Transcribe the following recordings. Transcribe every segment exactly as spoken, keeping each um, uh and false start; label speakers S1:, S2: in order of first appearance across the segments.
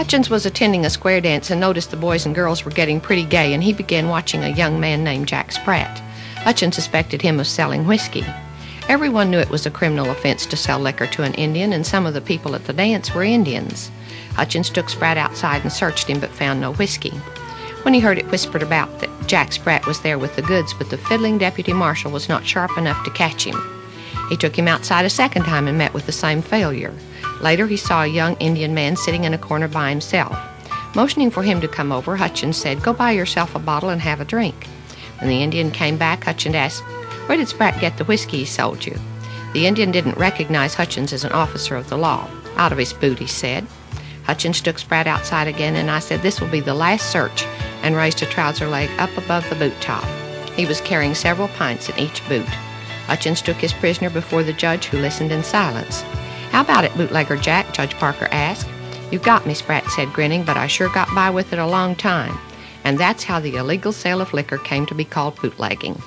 S1: Hutchins was attending a square dance and noticed the boys and girls were getting pretty gay, and he began watching a young man named Jack Spratt. Hutchins suspected him of selling whiskey. Everyone knew it was a criminal offense to sell liquor to an Indian, and some of the people at the dance were Indians. Hutchins took Spratt outside and searched him, but found no whiskey. When he heard it whispered about that Jack Spratt was there with the goods, but the fiddling deputy marshal was not sharp enough to catch him. He took him outside a second time and met with the same failure. Later, he saw a young Indian man sitting in a corner by himself. Motioning for him to come over, Hutchins said, "Go buy yourself a bottle and have a drink." When the Indian came back, Hutchins asked, "Where did Spratt get the whiskey he sold you?" The Indian didn't recognize Hutchins as an officer of the law. "Out of his boot," he said. Hutchins took Spratt outside again, and I said, "This will be the last search," and raised a trouser leg up above the boot top. He was carrying several pints in each boot. Hutchins took his prisoner before the judge, who listened in silence. "How about it, bootlegger Jack?" Judge Parker asked. "You've got me," Spratt said, grinning, "but I sure got by with it a long time." And that's how the illegal sale of liquor came to be called bootlegging.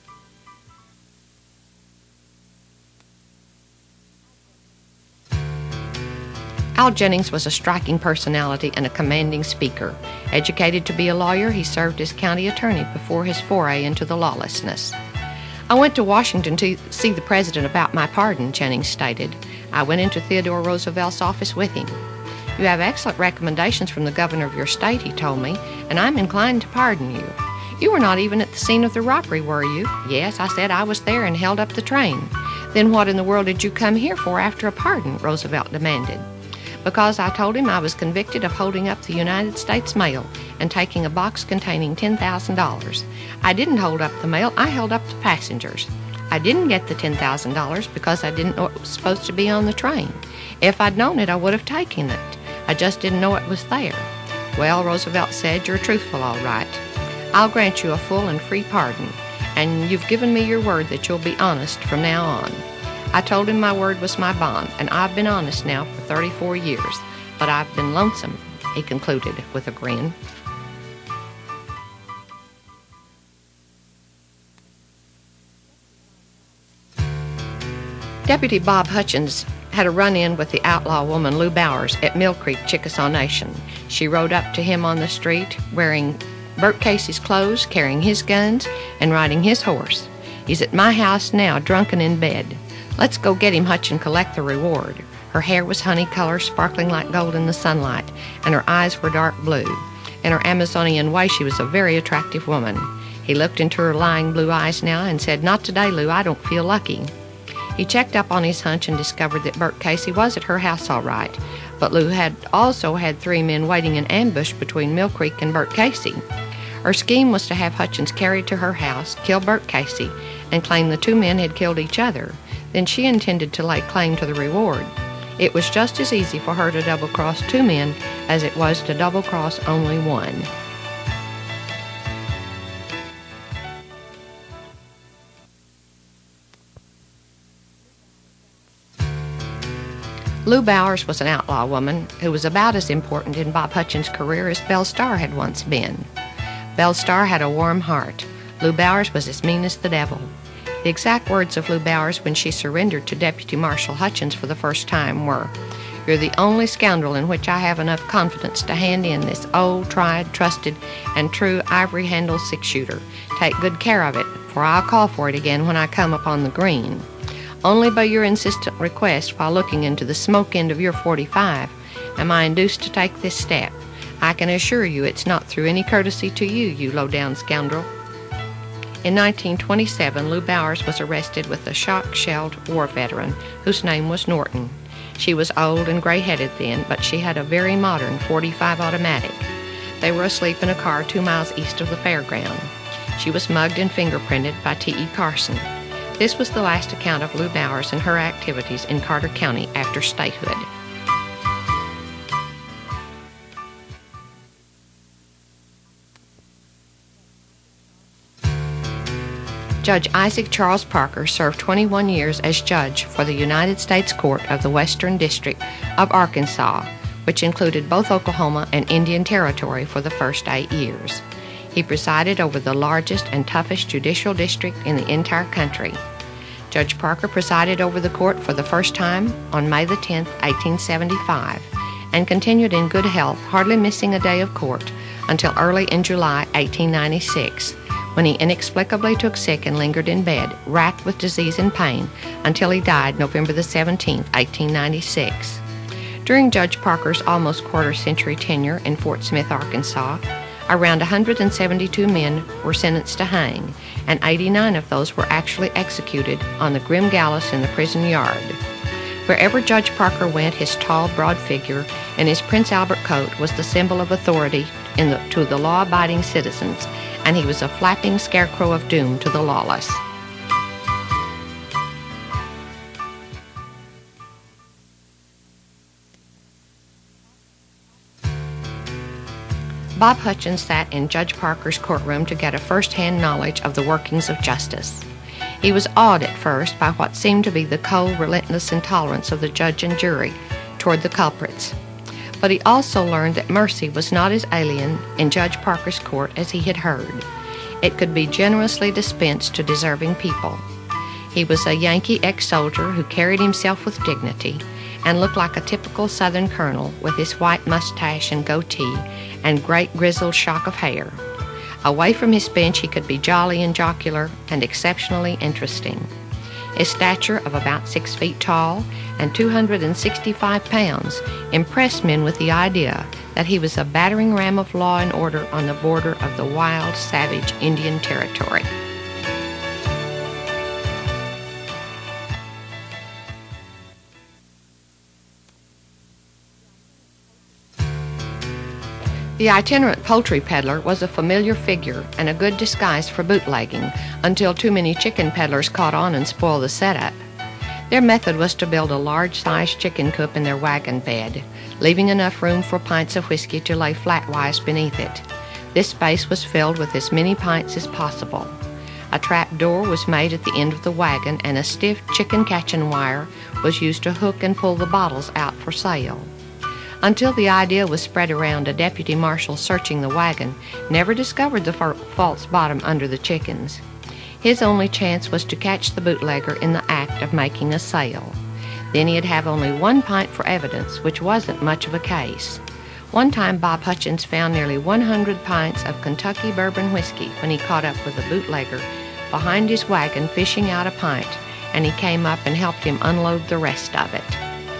S1: Al Jennings was a striking personality and a commanding speaker. Educated to be a lawyer, he served as county attorney before his foray into the lawlessness. "I went to Washington to see the president about my pardon," Jennings stated. "I went into Theodore Roosevelt's office with him. You have excellent recommendations from the governor of your state," he told me, "and I'm inclined to pardon you. You were not even at the scene of the robbery, were you?" "Yes," I said, "I was there and held up the train." "Then what in the world did you come here for after a pardon?" Roosevelt demanded. "Because I told him I was convicted of holding up the United States mail and taking a box containing ten thousand dollars. I didn't hold up the mail, I held up the passengers. I didn't get the ten thousand dollars because I didn't know it was supposed to be on the train. If I'd known it, I would have taken it. I just didn't know it was there." "Well," Roosevelt said, "you're truthful, all right. I'll grant you a full and free pardon, and you've given me your word that you'll be honest from now on." I told him my word was my bond, and I've been honest now for thirty-four years, but I've been lonesome, he concluded with a grin. Deputy Bob Hutchins had a run-in with the outlaw woman Lou Bowers at Mill Creek, Chickasaw Nation. She rode up to him on the street, wearing Bert Casey's clothes, carrying his guns, and riding his horse. "He's at my house now, drunken in bed. Let's go get him, Hutch, and collect the reward." Her hair was honey color, sparkling like gold in the sunlight, and her eyes were dark blue. In her Amazonian way, she was a very attractive woman. He looked into her lying blue eyes now and said, "Not today, Lou, I don't feel lucky." He checked up on his hunch and discovered that Bert Casey was at her house all right, but Lou had also had three men waiting in ambush between Mill Creek and Bert Casey. Her scheme was to have Hutchins carried to her house, kill Bert Casey, and claim the two men had killed each other. Then she intended to lay claim to the reward. It was just as easy for her to double-cross two men as it was to double-cross only one. Lou Bowers was an outlaw woman who was about as important in Bob Hutchins' career as Belle Starr had once been. Belle Starr had a warm heart. Lou Bowers was as mean as the devil. The exact words of Lou Bowers when she surrendered to Deputy Marshal Hutchins for the first time were, "You're the only scoundrel in which I have enough confidence to hand in this old, tried, trusted, and true ivory-handled six-shooter. Take good care of it, for I'll call for it again when I come upon the green. Only by your insistent request, while looking into the smoke end of your forty-five, am I induced to take this step. I can assure you it's not through any courtesy to you, you low-down scoundrel." In nineteen twenty-seven, Lou Bowers was arrested with a shock-shelled war veteran whose name was Norton. She was old and gray-headed then, but she had a very modern forty-five automatic. They were asleep in a car two miles east of the fairground. She was mugged and fingerprinted by T E Carson. This was the last account of Lou Bowers and her activities in Carter County after statehood. Judge Isaac Charles Parker served twenty-one years as judge for the United States Court of the Western District of Arkansas, which included both Oklahoma and Indian Territory for the first eight years. He presided over the largest and toughest judicial district in the entire country. Judge Parker presided over the court for the first time on May the tenth, eighteen seventy-five, and continued in good health, hardly missing a day of court, until early in July eighteen ninety-six, when he inexplicably took sick and lingered in bed, racked with disease and pain, until he died November the seventeenth, eighteen ninety-six. During Judge Parker's almost quarter-century tenure in Fort Smith, Arkansas, around one hundred seventy-two men were sentenced to hang, and eighty-nine of those were actually executed on the grim gallows in the prison yard. Wherever Judge Parker went, his tall, broad figure and his Prince Albert coat was the symbol of authority in the, to the law-abiding citizens, and he was a flapping scarecrow of doom to the lawless. Bob Hutchins sat in Judge Parker's courtroom to get a first-hand knowledge of the workings of justice. He was awed at first by what seemed to be the cold, relentless intolerance of the judge and jury toward the culprits. But he also learned that mercy was not as alien in Judge Parker's court as he had heard. It could be generously dispensed to deserving people. He was a Yankee ex-soldier who carried himself with dignity and looked like a typical Southern colonel with his white mustache and goatee and great grizzled shock of hair. Away from his bench, he could be jolly and jocular and exceptionally interesting. His stature of about six feet tall and two hundred sixty-five pounds impressed men with the idea that he was a battering ram of law and order on the border of the wild, savage Indian Territory. The itinerant poultry peddler was a familiar figure and a good disguise for bootlegging until too many chicken peddlers caught on and spoiled the setup. Their method was to build a large-sized chicken coop in their wagon bed, leaving enough room for pints of whiskey to lay flatwise beneath it. This space was filled with as many pints as possible. A trap door was made at the end of the wagon, and a stiff chicken catching wire was used to hook and pull the bottles out for sale. Until the idea was spread around, a deputy marshal searching the wagon never discovered the false bottom under the chickens. His only chance was to catch the bootlegger in the act of making a sale. Then he'd have only one pint for evidence, which wasn't much of a case. One time Bob Hutchins found nearly one hundred pints of Kentucky bourbon whiskey when he caught up with a bootlegger behind his wagon fishing out a pint, and he came up and helped him unload the rest of it.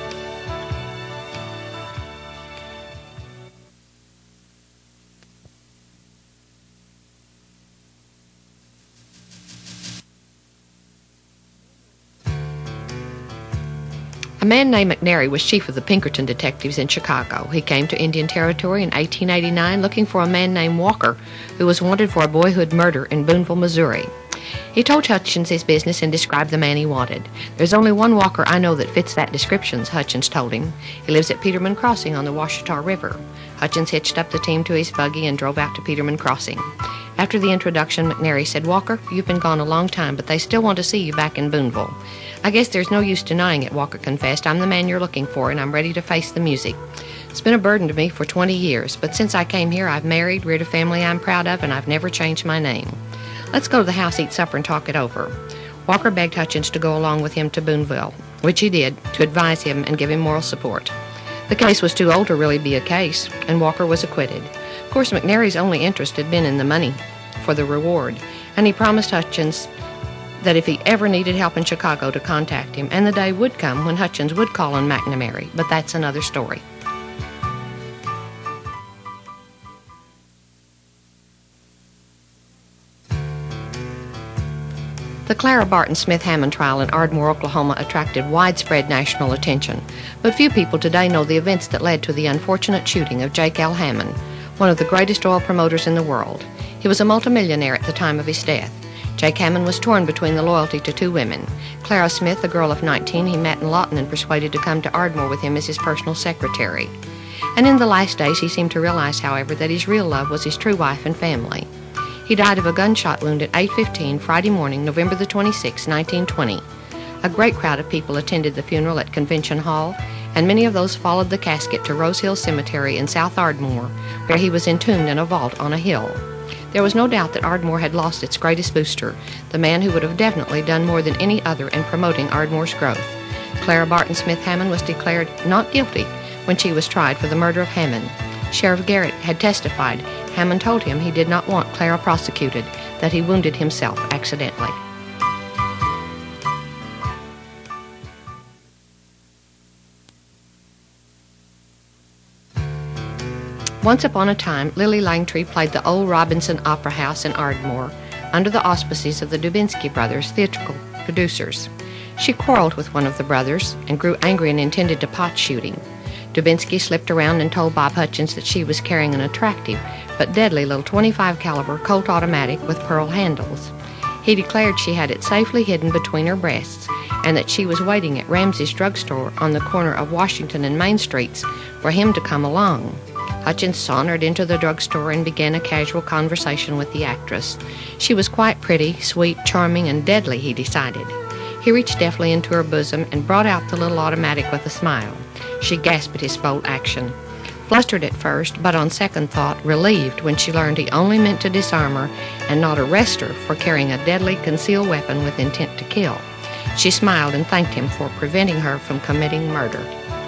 S1: A man named McNary was chief of the Pinkerton detectives in Chicago. He came to Indian Territory in eighteen eighty-nine looking for a man named Walker, who was wanted for a boyhood murder in Boonville, Missouri. He told Hutchins his business and described the man he wanted. "There's only one Walker I know that fits that description," Hutchins told him. "He lives at Peterman Crossing on the Washita River." Hutchins hitched up the team to his buggy and drove out to Peterman Crossing. After the introduction, McNary said, "Walker, you've been gone a long time, but they still want to see you back in Boonville." "I guess there's no use denying it," Walker confessed. "I'm the man you're looking for, and I'm ready to face the music. It's been a burden to me for twenty years, but since I came here, I've married, reared a family I'm proud of, and I've never changed my name. Let's go to the house, eat supper, and talk it over." Walker begged Hutchins to go along with him to Boonville, which he did, to advise him and give him moral support. The case was too old to really be a case, and Walker was acquitted. Of course, McNary's only interest had been in the money for the reward, and he promised Hutchins that if he ever needed help in Chicago to contact him, and the day would come when Hutchins would call on McNamara, but that's another story. The Clara Barton Smith Hammond trial in Ardmore, Oklahoma attracted widespread national attention, but few people today know the events that led to the unfortunate shooting of Jake L. Hammond, one of the greatest oil promoters in the world. He was a multimillionaire at the time of his death. Jake Hammond was torn between the loyalty to two women. Clara Smith, a girl of nineteen he met in Lawton and persuaded to come to Ardmore with him as his personal secretary. And in the last days he seemed to realize, however, that his real love was his true wife and family. He died of a gunshot wound at eight fifteen Friday morning, November the twenty-sixth, nineteen twenty. A great crowd of people attended the funeral at Convention Hall, and many of those followed the casket to Rose Hill Cemetery in South Ardmore, where he was entombed in a vault on a hill. There was no doubt that Ardmore had lost its greatest booster, the man who would have definitely done more than any other in promoting Ardmore's growth. Clara Barton Smith Hammond was declared not guilty, when she was tried for the murder of Hammond. Sheriff Garrett had testified Hammond told him he did not want Clara prosecuted, that he wounded himself accidentally. Once upon a time, Lily Langtry played the old Robinson Opera House in Ardmore under the auspices of the Dubinsky brothers, theatrical producers. She quarreled with one of the brothers and grew angry and intended to pot shooting. Dubinsky slipped around and told Bob Hutchins that she was carrying an attractive but deadly little twenty-five caliber Colt automatic with pearl handles. He declared she had it safely hidden between her breasts and that she was waiting at Ramsey's drugstore on the corner of Washington and Main Streets for him to come along. Hutchins sauntered into the drugstore and began a casual conversation with the actress. She was quite pretty, sweet, charming, and deadly, he decided. He reached deftly into her bosom and brought out the little automatic with a smile. She gasped at his bold action. Flustered at first, but on second thought, relieved when she learned he only meant to disarm her and not arrest her for carrying a deadly concealed weapon with intent to kill. She smiled and thanked him for preventing her from committing murder.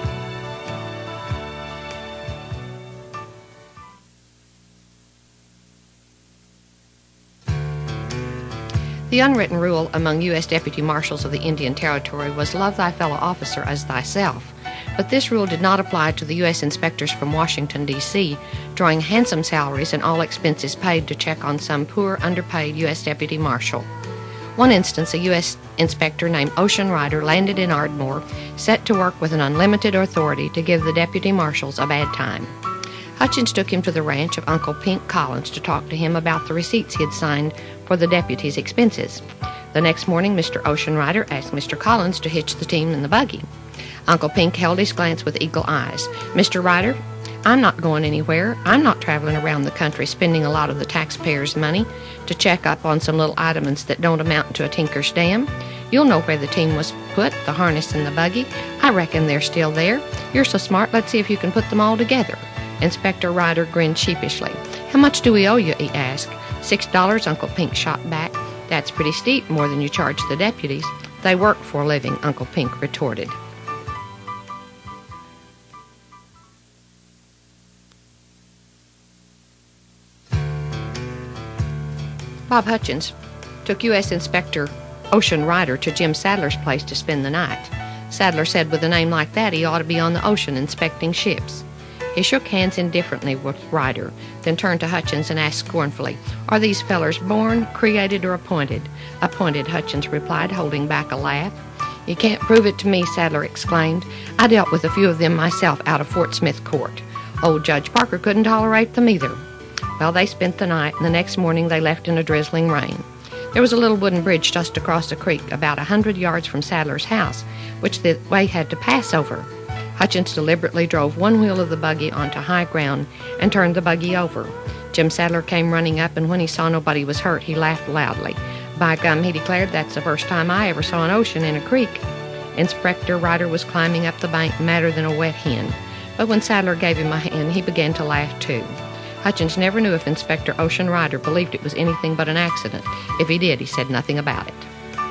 S1: The unwritten rule among U S deputy marshals of the Indian Territory was love thy fellow officer as thyself, but this rule did not apply to the U S inspectors from Washington, D C, drawing handsome salaries and all expenses paid to check on some poor, underpaid U S deputy marshal. One instance, a U S inspector named Ocean Ryder landed in Ardmore, set to work with an unlimited authority to give the deputy marshals a bad time. Hutchins took him to the ranch of Uncle Pink Collins to talk to him about the receipts he had signed for the deputy's expenses. The next morning, Mister Ocean Ryder asked Mister Collins to hitch the team in the buggy. Uncle Pink held his glance with eagle eyes. Mister Ryder, I'm not going anywhere. I'm not traveling around the country spending a lot of the taxpayers' money to check up on some little items that don't amount to a tinker's dam. You'll know where the team was put, the harness and the buggy. I reckon they're still there. You're so smart, let's see if you can put them all together. Inspector Ryder grinned sheepishly. How much do we owe you? He asked. Six dollars, Uncle Pink shot back. That's pretty steep, more than you charge the deputies. They work for a living, Uncle Pink retorted. Bob Hutchins took U S Inspector Ocean Ryder to Jim Sadler's place to spend the night. Sadler said with a name like that he ought to be on the ocean inspecting ships. He shook hands indifferently with Ryder, then turned to Hutchins and asked scornfully, Are these fellers born, created, or appointed? Appointed, Hutchins replied, holding back a laugh. You can't prove it to me, Sadler exclaimed. I dealt with a few of them myself out of Fort Smith Court. Old Judge Parker couldn't tolerate them either. Well, they spent the night, and the next morning they left in a drizzling rain. There was a little wooden bridge just across the creek, about a hundred yards from Sadler's house, which the way had to pass over. Hutchins deliberately drove one wheel of the buggy onto high ground and turned the buggy over. Jim Sadler came running up, and when he saw nobody was hurt, he laughed loudly. By gum, he declared, that's the first time I ever saw an ocean in a creek. Inspector Ryder was climbing up the bank madder than a wet hen, but when Sadler gave him a hand, he began to laugh too. Hutchins never knew if Inspector Ocean Ryder believed it was anything but an accident. If he did, he said nothing about it.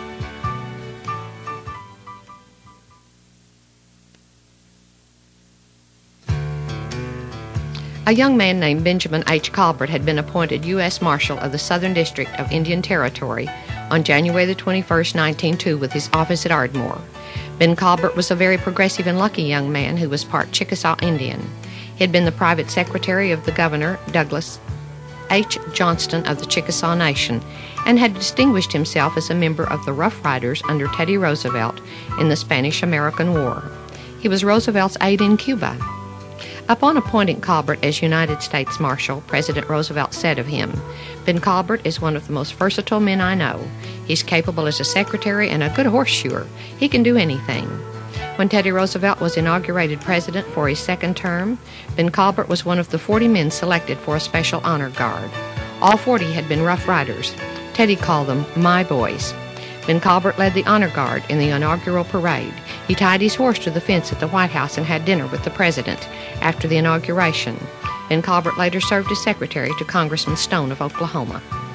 S1: A young man named Benjamin H. Colbert had been appointed U S Marshal of the Southern District of Indian Territory on January the twenty-first, nineteen oh two, with his office at Ardmore. Ben Colbert was a very progressive and lucky young man who was part Chickasaw Indian. He had been the private secretary of the governor, Douglas H. Johnston of the Chickasaw Nation, and had distinguished himself as a member of the Rough Riders under Teddy Roosevelt in the Spanish-American War. He was Roosevelt's aide in Cuba. Upon appointing Colbert as United States Marshal, President Roosevelt said of him, Ben Colbert is one of the most versatile men I know. He's capable as a secretary and a good horseshoer. He can do anything. When Teddy Roosevelt was inaugurated president for his second term, Ben Colbert was one of the forty men selected for a special honor guard. All forty had been Rough Riders. Teddy called them my boys. Ben Colbert led the honor guard in the inaugural parade. He tied his horse to the fence at the White House and had dinner with the president after the inauguration. Ben Colbert later served as secretary to Congressman Stone of Oklahoma.